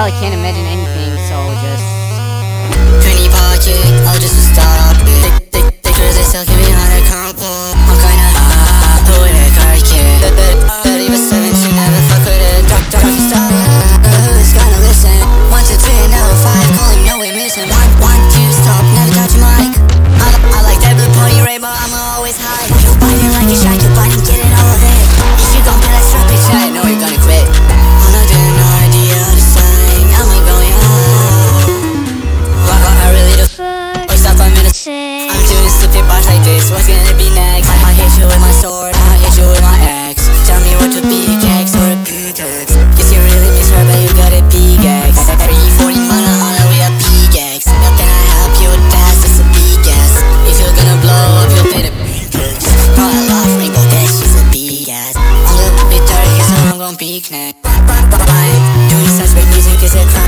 probably can't imagine anything, so just Penny pocket, I'll just start off Thick girls, they still give me on a combo. I'm kinda hot, who with a card kid 30 but 17, never fuck with it. Talk stop, who's gonna listen? 1, 2, 3, never 5, call him, no we missing. 1, 2, stop, never touch your mic. I like that blue pony rainbow, I'ma always hide. You biting like a shark, you biting, getting all of it. If you gon' play like strap, bitch, I know you're gonna quit. I'm not doing no idea of the sign, I'ma go I really do or stop 5 minutes. I'm doing stupid bars like this, what's gonna be next? I hit you with my sword, I hit you with my axe. Tell me what to pickaxe or a pickaxe. Guess you really miss her, but you got a pickaxe. 340 mana on it with a pickaxe. Nothing I help you with that, it's a pickaxe. If you're gonna blow up, you'll pay the pickaxe. Bro, I love Rainbow Dash, she's a pickaxe. I'm a little bit dirty, so I'm gon' peek next. Doing such big music is a crime.